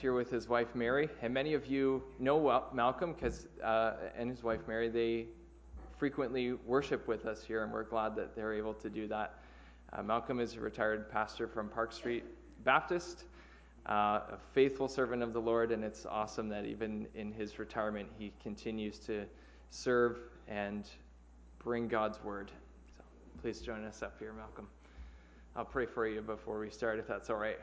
Here with his wife Mary, and many of you know Malcolm and his wife Mary. They frequently worship with us here, and we're glad that they're able to do that. Malcolm is a retired pastor from Park Street Baptist, a faithful servant of the Lord, and it's awesome that even in his retirement he continues to serve and bring God's word. So please join us up here, Malcolm. I'll pray for you before we start, if that's all right.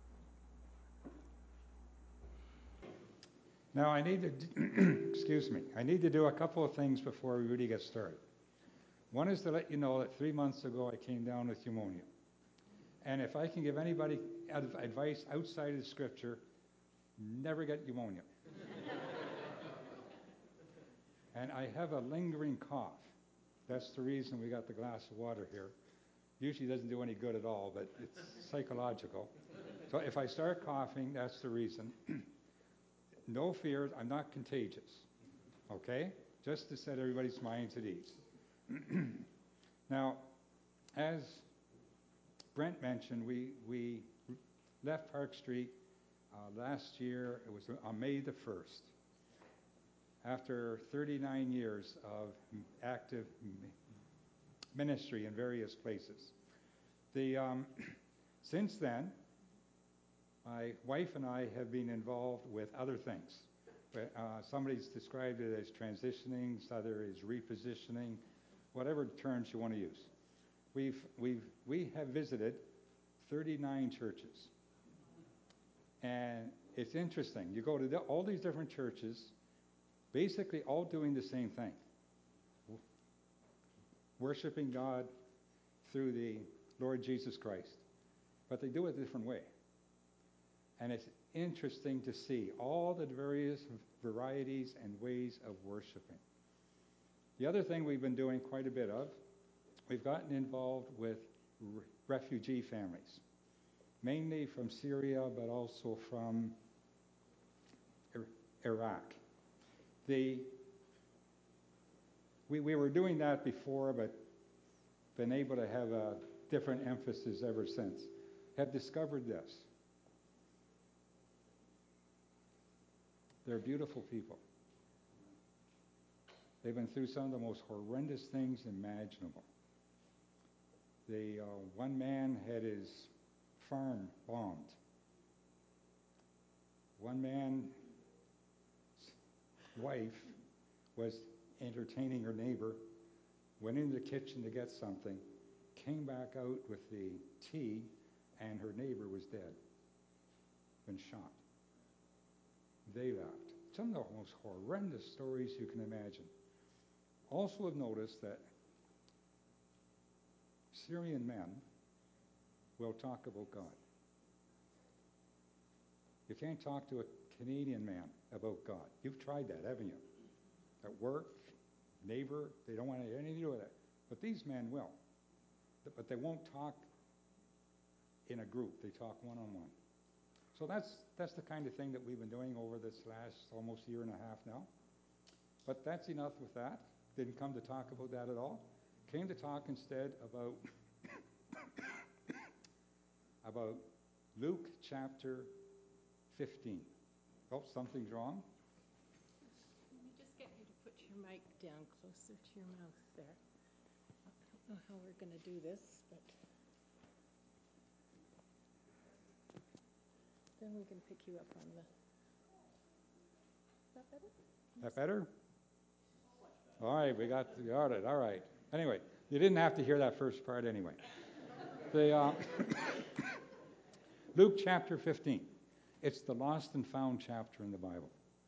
Now I need to, excuse me, I need to do a couple of things before we really get started. One is to let you know that 3 months ago I came down with pneumonia. And if I can give anybody advice outside of the scripture, never get pneumonia. And I have a lingering cough. That's the reason we got the glass of water here. Usually doesn't do any good at all, but it's psychological. So if I start coughing, that's the reason. No fear, I'm not contagious, okay? Just to set everybody's minds at ease. Now, as Brent mentioned, we left Park Street last year. It was on May the 1st, after 39 years of active ministry in various places. Since then, my wife and I have been involved with other things. Somebody's described it as transitioning, other is repositioning, whatever terms you want to use. We have visited 39 churches. And it's interesting. You go to all these different churches, basically all doing the same thing. Worshiping God through the Lord Jesus Christ. But they do it a different way. And it's interesting to see all the various varieties and ways of worshiping. The other thing we've been doing quite a bit of, we've gotten involved with refugee families, mainly from Syria, but also from Iraq. We were doing that before, but been able to have a different emphasis ever since. Have discovered this. They're beautiful people. They've been through some of the most horrendous things imaginable. One man had his farm bombed. One man's wife was entertaining her neighbor, went into the kitchen to get something, came back out with the tea, and her neighbor was dead, been shot. They left. Some of the most horrendous stories you can imagine. Also have noticed that Syrian men will talk about God. You can't talk to a Canadian man about God. You've tried that, haven't you? At work, neighbor, they don't want anything to do with it. But these men will. But they won't talk in a group. They talk one-on-one. So that's the kind of thing that we've been doing over this last almost year and a half now. But that's enough with that. Didn't come to talk about that at all. Came to talk instead about Luke chapter 15. Oh, something's wrong. Let me just get you to put your mic down closer to your mouth there. I don't know how we're going to do this, but then we can pick you up on the... Is that better? That better? All right, we got it. All right. Anyway, you didn't have to hear that first part anyway. Luke chapter 15. It's the lost and found chapter in the Bible.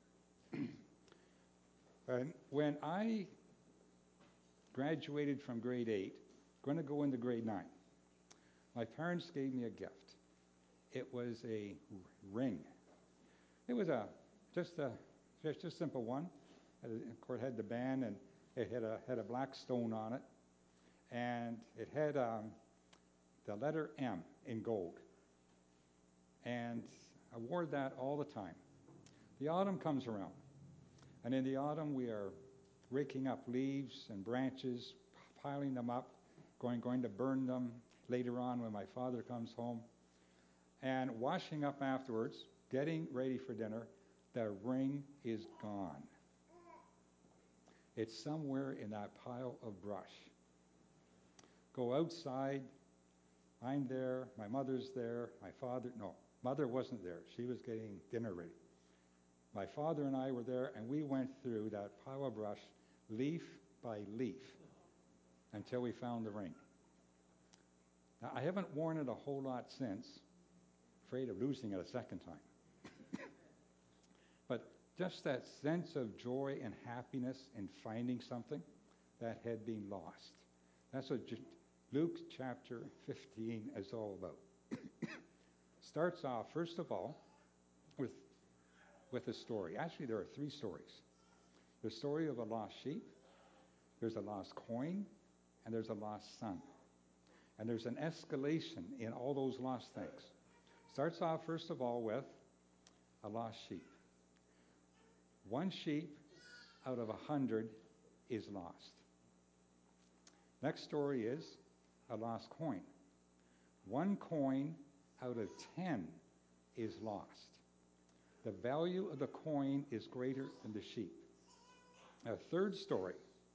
And when I graduated from grade 8, going to go into grade 9, my parents gave me a gift. It was a ring. It was just a simple one. Of course, it had the band, and it had a black stone on it, and it had the letter M in gold. And I wore that all the time. The autumn comes around, and in the autumn we are raking up leaves and branches, piling them up, going to burn them later on when my father comes home, and washing up afterwards getting ready for dinner. The ring is gone. It's somewhere in that pile of brush. Go outside. I'm there. My mother's there. Mother wasn't there. She was getting dinner ready. My father and I were there, and we went through that pile of brush, leaf by leaf, until we found the ring. Now, I haven't worn it a whole lot since, afraid of losing it a second time. But just that sense of joy and happiness in finding something that had been lost. That's what Luke chapter 15 is all about. Starts off, first of all, with a story. Actually, there are three stories. The story of a lost sheep, there's a lost coin, and there's a lost son. And there's an escalation in all those lost things. Starts off, first of all, with a lost sheep. One sheep out of 100 is lost. Next story is a lost coin. One coin out of 10 is lost. The value of the coin is greater than the sheep. A third story,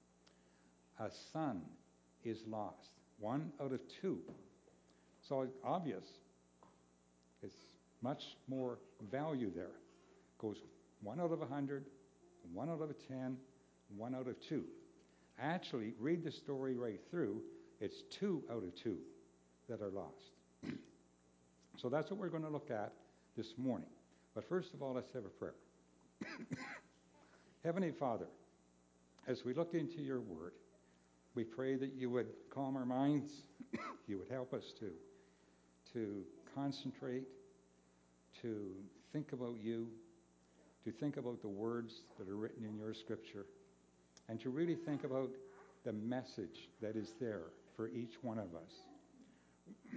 a son is lost. 1 out of 2. So it's obvious. It's much more value there. Goes 1 out of 100, 1 out of 10, 1 out of 2. Actually, read the story right through. It's 2 out of 2 that are lost. So that's what we're going to look at this morning. But first of all, let's have a prayer. Heavenly Father, as we look into your word, we pray that you would calm our minds, you would help us to concentrate, to think about you, to think about the words that are written in your scripture, and to really think about the message that is there for each one of us.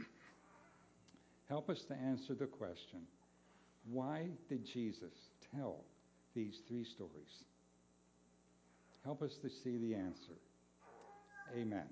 Help us to answer the question, why did Jesus tell these three stories? Help us to see the answer. Amen.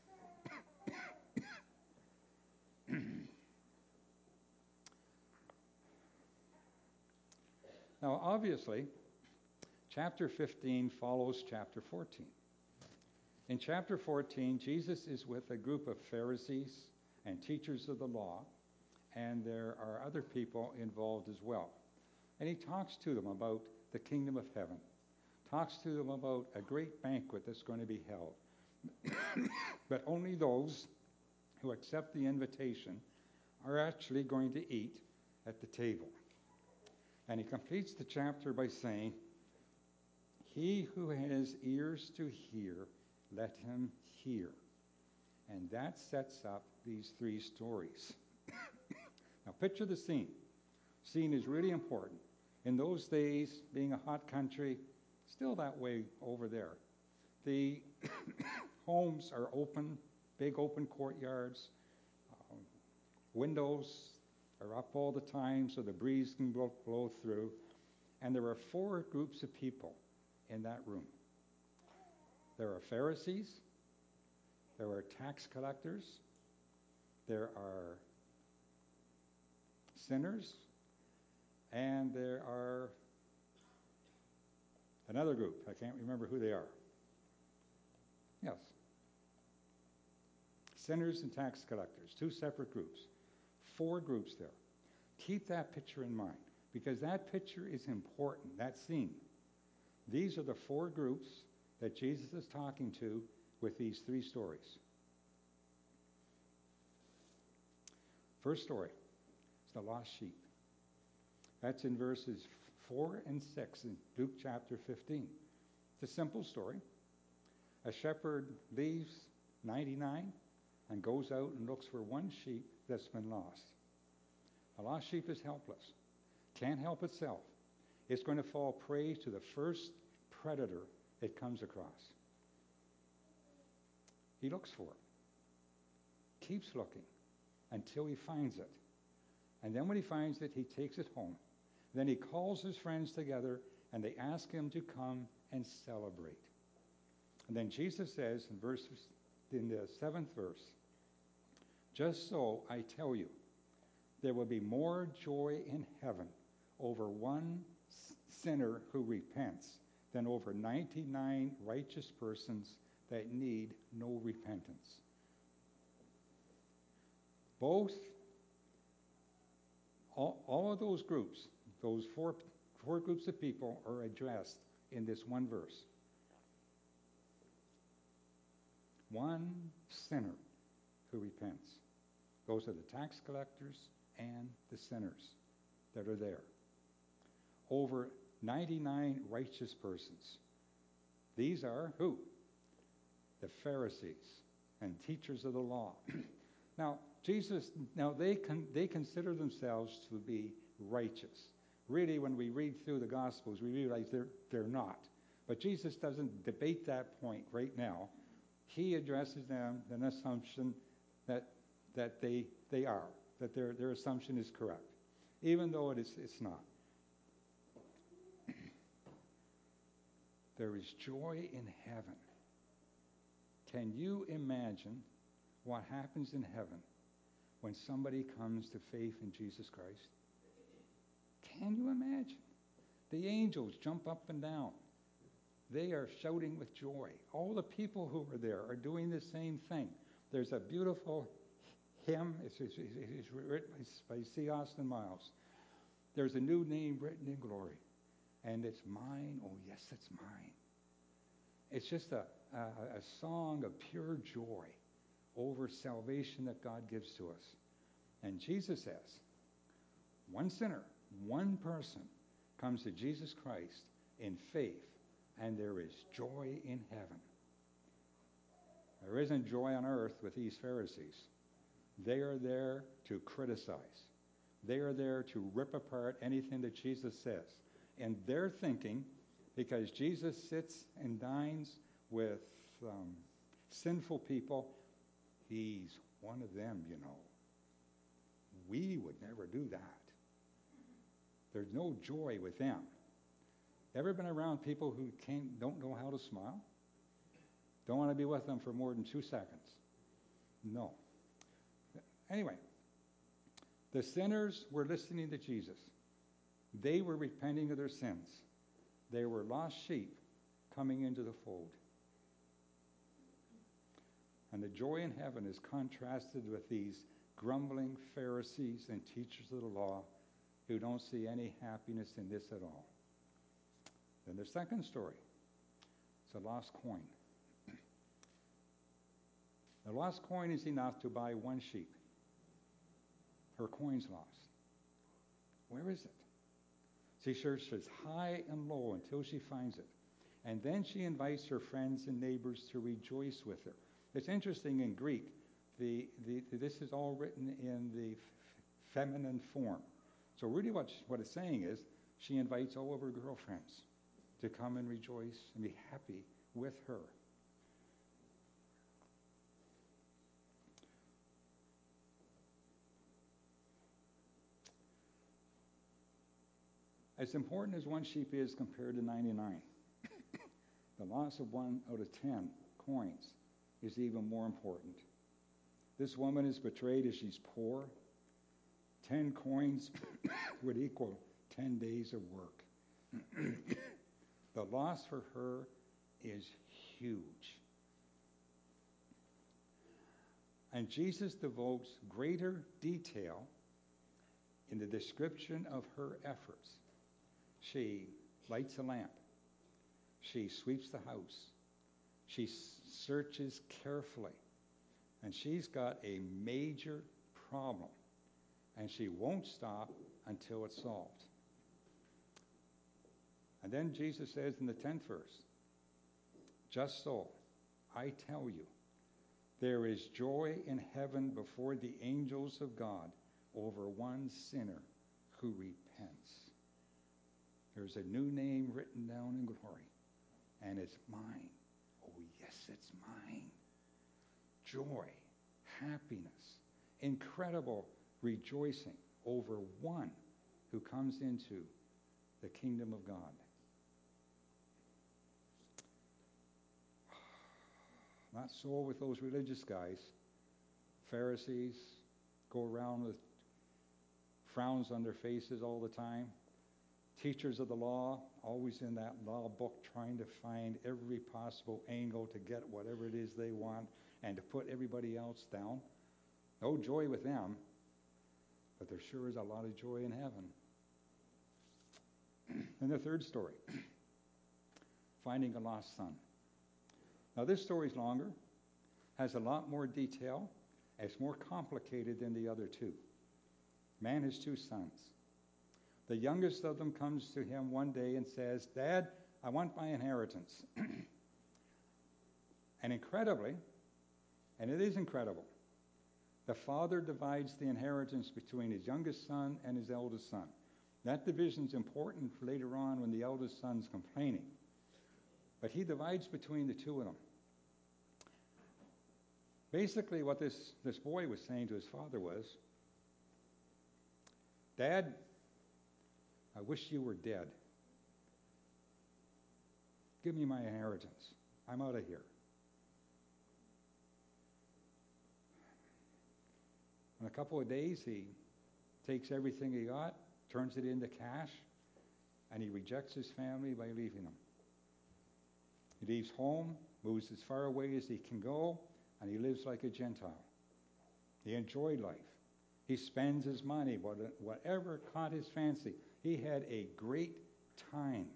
Now, obviously, chapter 15 follows chapter 14. In chapter 14, Jesus is with a group of Pharisees and teachers of the law, and there are other people involved as well. And he talks to them about the kingdom of heaven, talks to them about a great banquet that's going to be held. But only those who accept the invitation are actually going to eat at the table. And he completes the chapter by saying, "He who has ears to hear, let him hear." And that sets up these three stories. Now picture the scene. Scene is really important. In those days, being a hot country, still that way over there. The homes are open, big open courtyards. Windows are up all the time so the breeze can blow through. And there are 4 groups of people in that room. There are Pharisees, there are tax collectors, there are sinners, and there are another group. I can't remember who they are. Yes. Sinners and tax collectors, 2 separate groups. 4 groups there. Keep that picture in mind, because that picture is important, that scene. These are the 4 groups that Jesus is talking to with these 3 stories. First story is the lost sheep. That's in verses 4 and 6 in Luke chapter 15. It's a simple story. A shepherd leaves 99 and goes out and looks for 1 sheep that's been lost. A lost sheep is helpless, can't help itself. It's going to fall prey to the first predator it comes across. He looks for it, keeps looking until he finds it. And then when he finds it, he takes it home. Then he calls his friends together and they ask him to come and celebrate. And then Jesus says in the 7th verse, "Just so I tell you, there will be more joy in heaven over one sinner who repents than over 99 righteous persons that need no repentance. Both, all of those groups, those four groups of people are addressed in this one verse. One sinner who repents. Those are the tax collectors and the sinners that are there. Over 99 righteous persons. These are who? The Pharisees and teachers of the law. Now, they consider themselves to be righteous. Really, when we read through the Gospels, we realize they're not. But Jesus doesn't debate that point right now. He addresses them an assumption that they are, that their assumption is correct, even though it's not. There is joy in heaven. Can you imagine what happens in heaven when somebody comes to faith in Jesus Christ? Can you imagine? The angels jump up and down. They are shouting with joy. All the people who are there are doing the same thing. There's a beautiful hymn. It's written by C. Austin Miles. There's a new name written in glory. And it's mine. Oh, yes, it's mine. It's just a song of pure joy over salvation that God gives to us. And Jesus says, one sinner, one person comes to Jesus Christ in faith, and there is joy in heaven. There isn't joy on earth with these Pharisees. They are there to criticize. They are there to rip apart anything that Jesus says. And they're thinking, because Jesus sits and dines with sinful people, he's one of them, you know. We would never do that. There's no joy with them. Ever been around people who don't know how to smile? Don't want to be with them for more than 2 seconds. No. Anyway, the sinners were listening to Jesus. They were repenting of their sins. They were lost sheep coming into the fold. And the joy in heaven is contrasted with these grumbling Pharisees and teachers of the law who don't see any happiness in this at all. Then the second story, it's a lost coin. The lost coin is enough to buy one sheep. Her coin's lost. Where is it? She searches high and low until she finds it. And then she invites her friends and neighbors to rejoice with her. It's interesting in Greek, this is all written in the feminine form. So really what it's saying is she invites all of her girlfriends to come and rejoice and be happy with her. As important as one sheep is compared to 99, the loss of 1 out of 10 coins is even more important. This woman is betrayed as she's poor. 10 coins would equal 10 days of work. The loss for her is huge. And Jesus devotes greater detail in the description of her efforts. She lights a lamp. She sweeps the house. She searches carefully. And she's got a major problem. And she won't stop until it's solved. And then Jesus says in the 10th verse, just so, I tell you, there is joy in heaven before the angels of God over one sinner who repents. There's a new name written down in glory, and it's mine. Oh, yes, it's mine. Joy, happiness, incredible rejoicing over one who comes into the kingdom of God. Not so with those religious guys. Pharisees go around with frowns on their faces all the time. teachers of the law, always in that law book trying to find every possible angle to get whatever it is they want and to put everybody else down. No joy with them, but there sure is a lot of joy in heaven. And the third story, finding a lost son. Now this story's longer, has a lot more detail, it's more complicated than the other two. Man has two sons. The youngest of them comes to him one day and says, "Dad, I want my inheritance." And incredibly, and it is incredible, the father divides the inheritance between his youngest son and his eldest son. That division's important for later on when the eldest son's complaining. But he divides between the two of them. Basically, what this boy was saying to his father was, "Dad, I wish you were dead. Give me my inheritance. I'm out of here." In a couple of days, he takes everything he got, turns it into cash, and he rejects his family by leaving them. He leaves home, moves as far away as he can go, and he lives like a Gentile. He enjoyed life. He spends his money, whatever caught his fancy. He had a great time.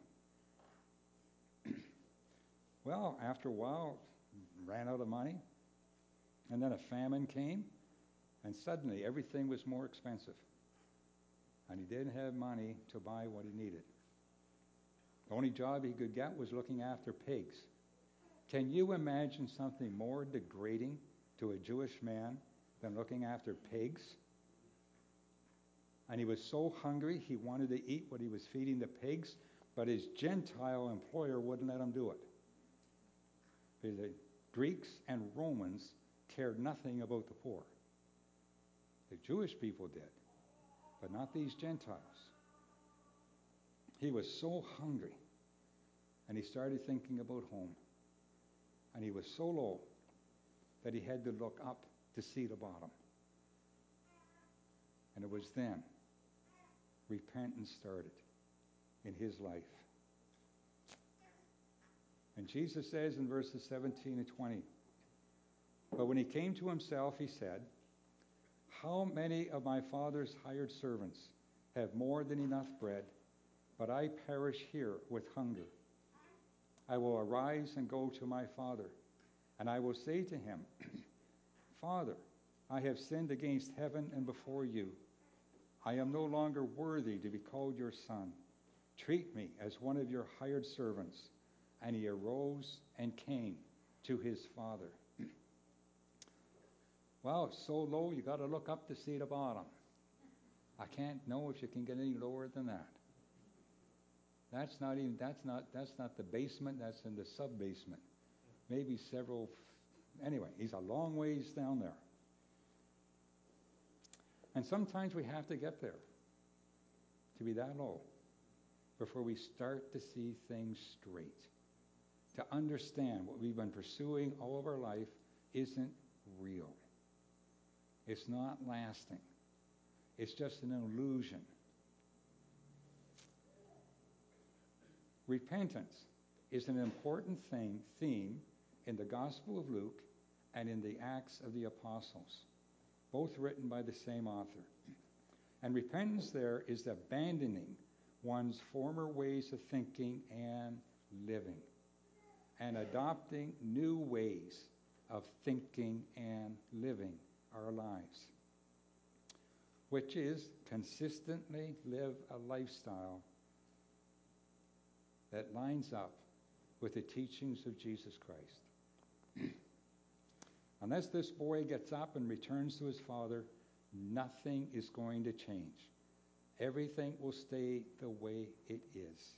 Well, after a while, ran out of money, and then a famine came, and suddenly everything was more expensive. And he didn't have money to buy what he needed. The only job he could get was looking after pigs. Can you imagine something more degrading to a Jewish man than looking after pigs? And he was so hungry, he wanted to eat what he was feeding the pigs, but his Gentile employer wouldn't let him do it. The Greeks and Romans cared nothing about the poor. The Jewish people did, but not these Gentiles. He was so hungry, and he started thinking about home. And he was so low that he had to look up to see the bottom. And it was then repentance started in his life. And Jesus says in verses 17 and 20, "But when he came to himself, he said, 'How many of my father's hired servants have more than enough bread, but I perish here with hunger? I will arise and go to my father, and I will say to him, Father, I have sinned against heaven and before you. I am no longer worthy to be called your son. Treat me as one of your hired servants.' And he arose and came to his father." Well, it's so low you got to look up to see the bottom. I can't know if you can get any lower than that. That's not the basement, that's in the sub-basement. Maybe several, anyway, he's a long ways down there. And sometimes we have to get there to be that low before we start to see things straight. To understand what we've been pursuing all of our life isn't real. It's not lasting. It's just an illusion. Repentance is an important theme in the Gospel of Luke and in the Acts of the Apostles, both written by the same author. And repentance there is abandoning one's former ways of thinking and living, and adopting new ways of thinking and living our lives, which is consistently live a lifestyle that lines up with the teachings of Jesus Christ. Unless this boy gets up and returns to his father, nothing is going to change. Everything will stay the way it is.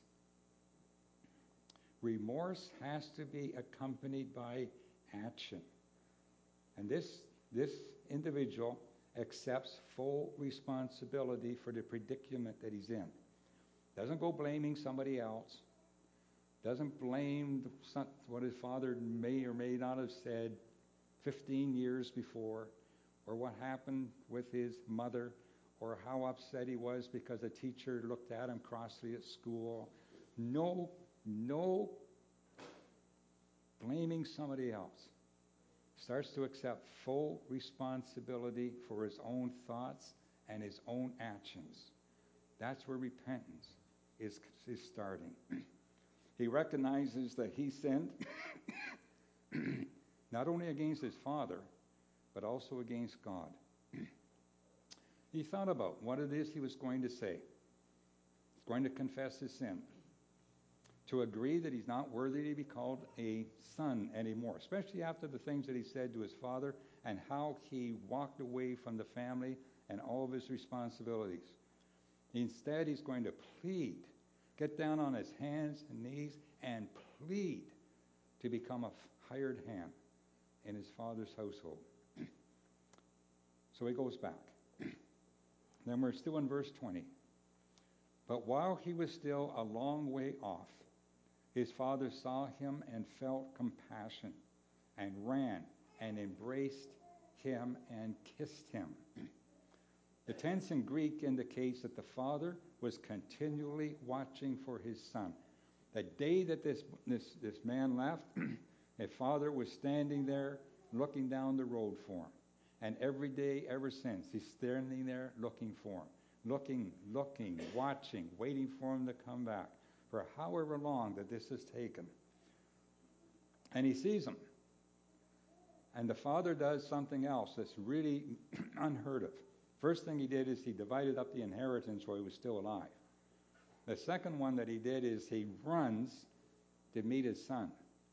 Remorse has to be accompanied by action. And this individual accepts full responsibility for the predicament that he's in. Doesn't go blaming somebody else. Doesn't blame what his father may or may not have said 15 years before, or what happened with his mother, or how upset he was because a teacher looked at him crossly at school. No blaming somebody else. Starts to accept full responsibility for his own thoughts and his own actions. That's where repentance is starting. He recognizes that he sinned not only against his father, but also against God. He thought about what it is he was going to say. He's going to confess his sin, to agree that he's not worthy to be called a son anymore, especially after the things that he said to his father and how he walked away from the family and all of his responsibilities. Instead, he's going to plead, get down on his hands and knees and plead to become a hired hand in his father's household. So he goes back. Then we're still in verse 20. But while he was still a long way off, his father saw him and felt compassion and ran and embraced him and kissed him. The tense in Greek indicates that the father was continually watching for his son. The day that this man left, his father was standing there looking down the road for him. And every day ever since, he's standing there looking for him. Looking, watching, waiting for him to come back. For however long that this has taken. And he sees him. And the father does something else that's really unheard of. First thing he did is he divided up the inheritance while he was still alive. The second one that he did is he runs to meet his son.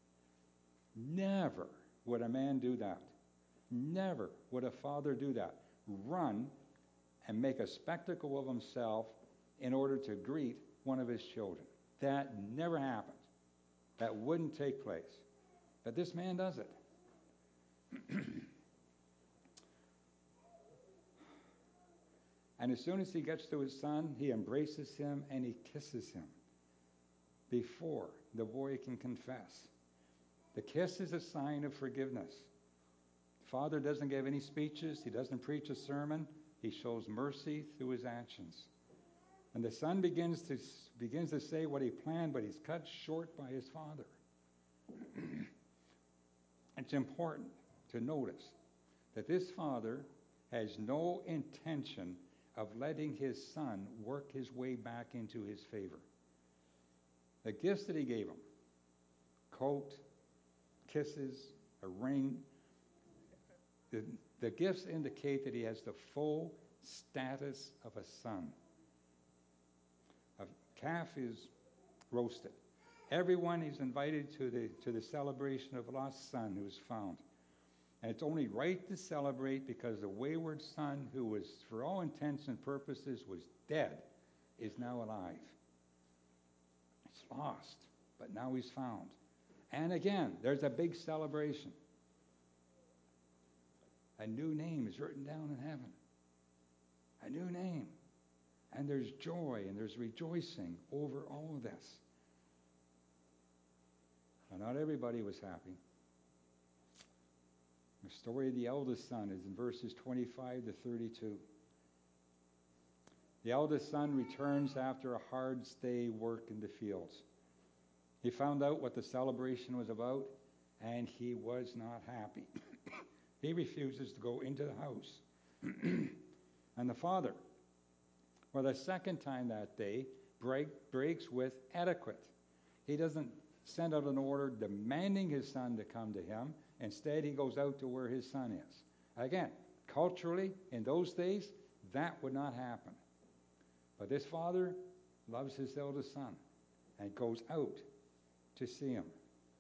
Never would a man do that. Never would a father do that. Run and make a spectacle of himself in order to greet one of his children. That never happened. That wouldn't take place. But this man does it. And as soon as he gets to his son, he embraces him and he kisses him before the boy can confess. The kiss is a sign of forgiveness. Father doesn't give any speeches. He doesn't preach a sermon. He shows mercy through his actions. And the son begins to say what he planned, but he's cut short by his father. It's important to notice that this father has no intention of letting his son work his way back into his favor. The gifts that he gave him, coat, kisses, a ring, the gifts indicate that he has the full status of a son. A calf is roasted. Everyone is invited to the celebration of a lost son who is found. And it's only right to celebrate because the wayward son, who was, for all intents and purposes, was dead, is now alive. He's lost, but now he's found. And again, there's a big celebration. A new name is written down in heaven. A new name. And there's joy and there's rejoicing over all of this. Now, not everybody was happy. The story of the eldest son is in verses 25 to 32. The eldest son returns after a hard stay work in the fields. He found out what the celebration was about, and he was not happy. He refuses to go into the house. And the father, for the second time that day, breaks with etiquette. He doesn't send out an order demanding his son to come to him. Instead, he goes out to where his son is. Again, culturally, in those days, that would not happen. But this father loves his eldest son and goes out to see him.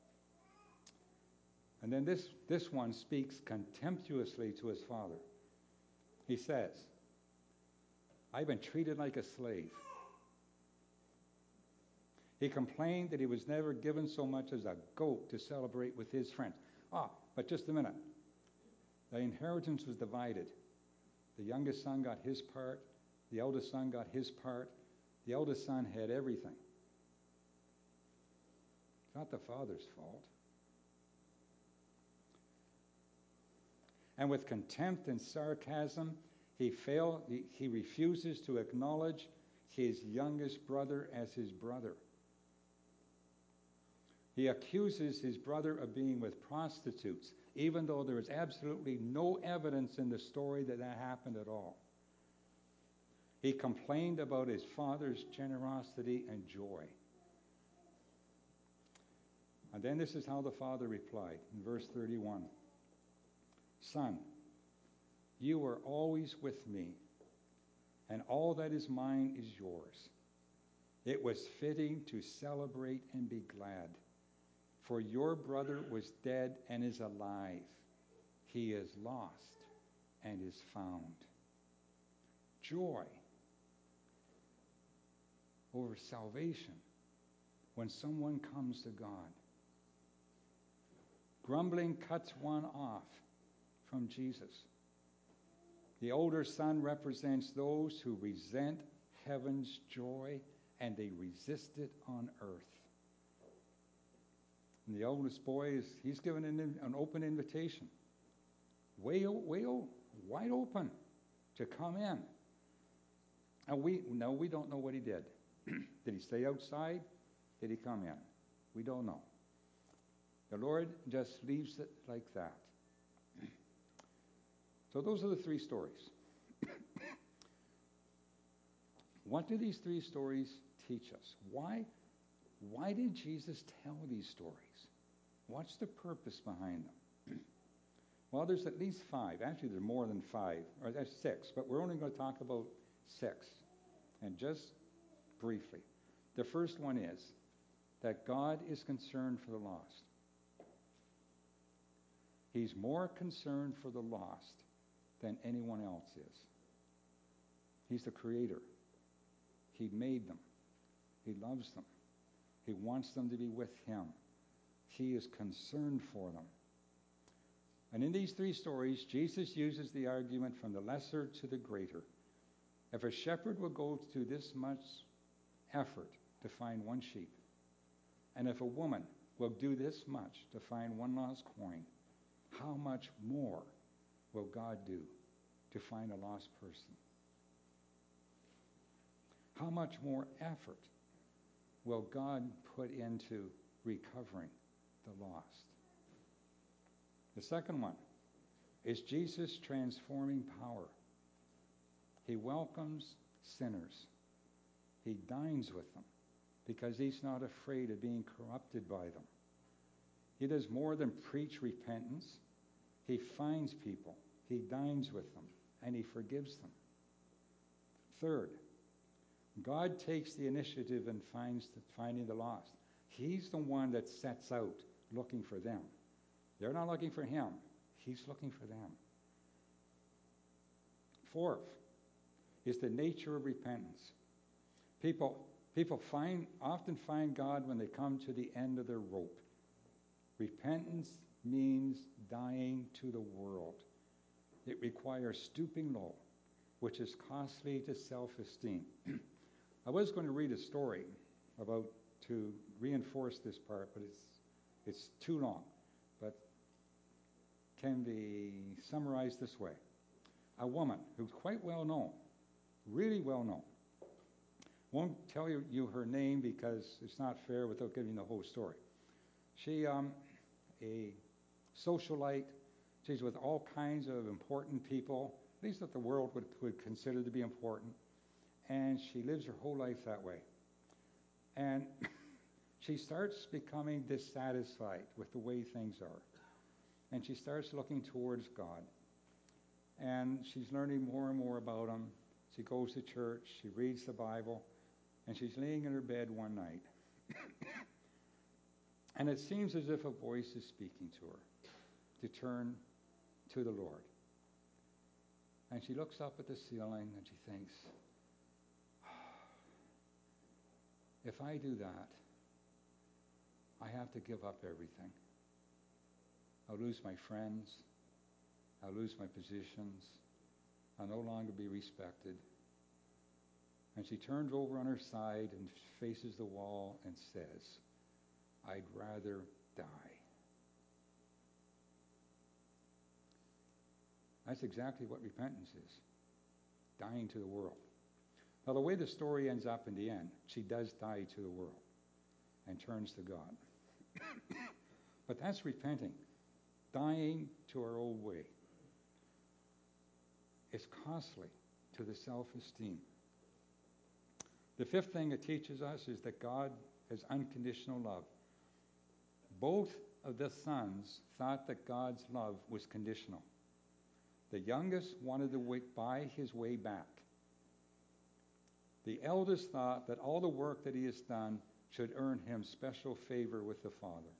And then this one speaks contemptuously to his father. He says, I've been treated like a slave. He complained that he was never given so much as a goat to celebrate with his friends. But just a minute. The inheritance was divided. The youngest son got his part. The eldest son got his part. The eldest son had everything. It's not the father's fault. And with contempt and sarcasm, He refuses to acknowledge his youngest brother as his brother. He accuses his brother of being with prostitutes, even though there is absolutely no evidence in the story that that happened at all. He complained about his father's generosity and joy. And then this is how the father replied in verse 31. Son, you are always with me, and all that is mine is yours. It was fitting to celebrate and be glad, for your brother was dead and is alive. He is lost and is found. Joy over salvation when someone comes to God. Grumbling cuts one off from Jesus. The older son represents those who resent heaven's joy and they resist it on earth. And the oldest boy he's given an open invitation, wide open, to come in. And we don't know what he did. Did he stay outside? Did he come in? We don't know. The Lord just leaves it like that. So those are the three stories. What do these three stories teach us? Why did Jesus tell these stories? What's the purpose behind them? Well, there's at least 5. Actually, there's more than 5. Or there's 6, but we're only going to talk about 6. And just briefly. The first one is that God is concerned for the lost. He's more concerned for the lost than anyone else is. He's the creator. He made them. He loves them. He wants them to be with him. He is concerned for them. And in these 3 stories, Jesus uses the argument from the lesser to the greater. If a shepherd will go to this much effort to find one sheep, and if a woman will do this much to find one lost coin, how much more will God do to find a lost person? How much more effort will God put into recovering the lost? The second one is Jesus' transforming power. He welcomes sinners. He dines with them because he's not afraid of being corrupted by them. He does more than preach repentance. He finds people. He dines with them, and he forgives them. Third, God takes the initiative in finding the lost. He's the one that sets out looking for them. They're not looking for him. He's looking for them. Fourth is the nature of repentance. People often find God when they come to the end of their rope. Repentance means dying to the world. It requires stooping low, which is costly to self-esteem. I was going to read a story to reinforce this part, but it's too long. But can be summarized this way. A woman who's quite well known, really well known. Won't tell you her name because it's not fair without giving the whole story. She, a socialite, she's with all kinds of important people, at least that the world would consider to be important, and she lives her whole life that way. And she starts becoming dissatisfied with the way things are. And she starts looking towards God. And she's learning more and more about him. She goes to church, she reads the Bible, and she's laying in her bed one night. And it seems as if a voice is speaking to her to turn to the Lord. And she looks up at the ceiling and she thinks, if I do that, I have to give up everything. I'll lose my friends. I'll lose my positions. I'll no longer be respected. And she turns over on her side and faces the wall and says, I'd rather die. That's exactly what repentance is. dying to the world. Now, the way the story ends up in the end, she does die to the world and turns to God. But that's repenting, dying to our old way. It's costly to the self-esteem. The fifth thing it teaches us is that God has unconditional love. Both of the sons thought that God's love was conditional. The youngest wanted to buy his way back. The eldest thought that all the work that he has done should earn him special favor with the Father.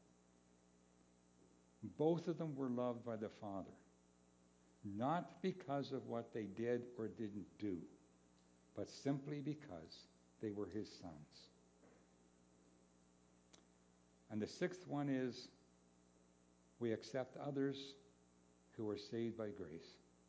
Both of them were loved by the Father, not because of what they did or didn't do, but simply because they were his sons. And the sixth one is we accept others who are saved by grace.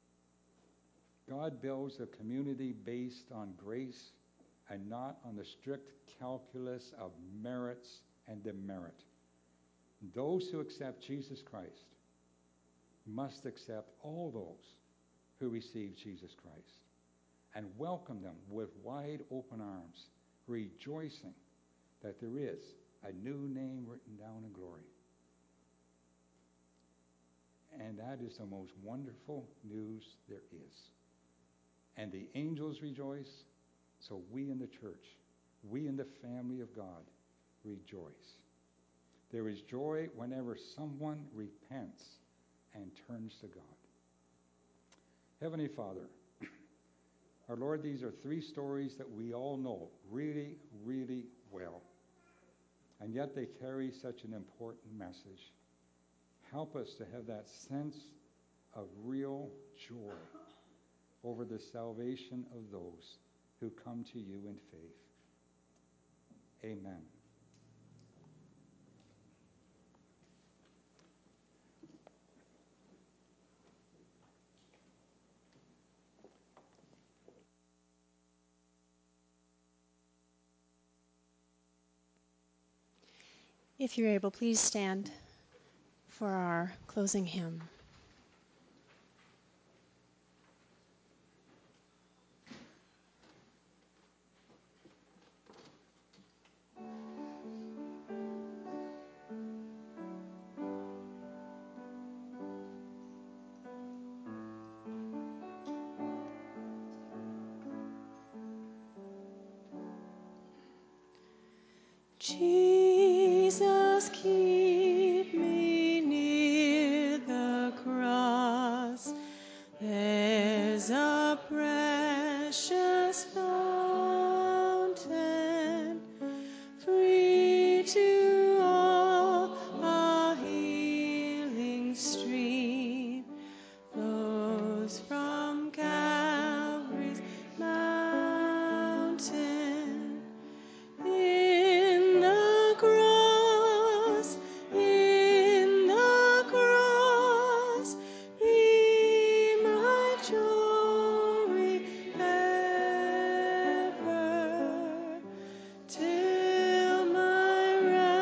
God builds a community based on grace and not on the strict calculus of merits and demerit. Those who accept Jesus Christ must accept all those who receive Jesus Christ and welcome them with wide open arms, rejoicing that there is a new name written down in glory. And that is the most wonderful news there is. And the angels rejoice, so we in the church, we in the family of God, rejoice. There is joy whenever someone repents and turns to God. Heavenly Father, our Lord, these are three stories that we all know really, really well. And yet they carry such an important message. Help us to have that sense of real joy over the salvation of those who come to you in faith. Amen. If you're able, please stand for our closing hymn. Jesus, keep me near the cross. There's a precious fountain, free to all, a healing stream flows from Calvary's mountain. In the cross, be my joy ever, till my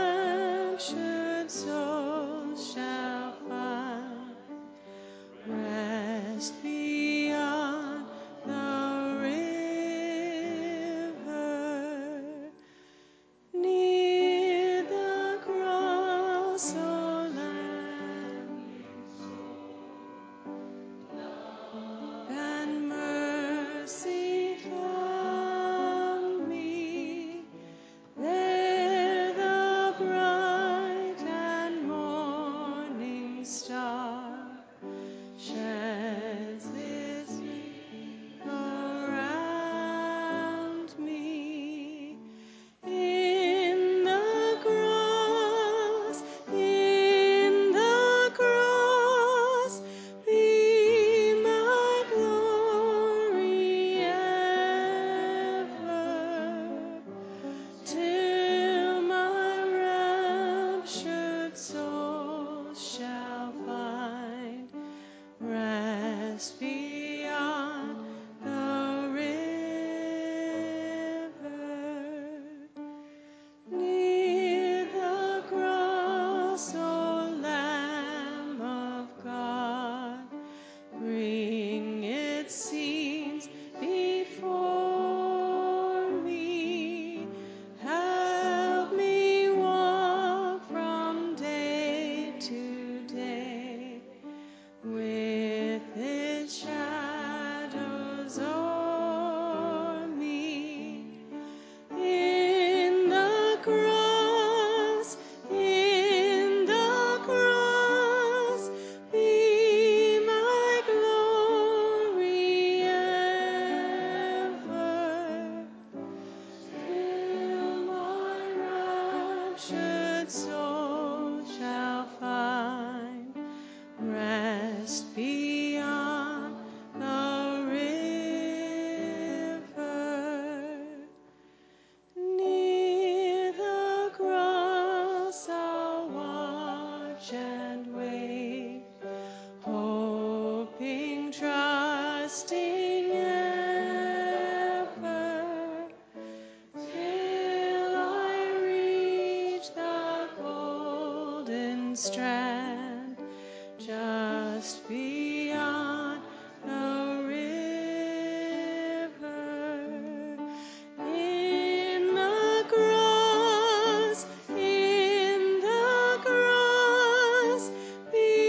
captured soul shall find rest beyond the river. Near the cross I'll watch and wait, hoping, trusting ever, till I reach the golden strand.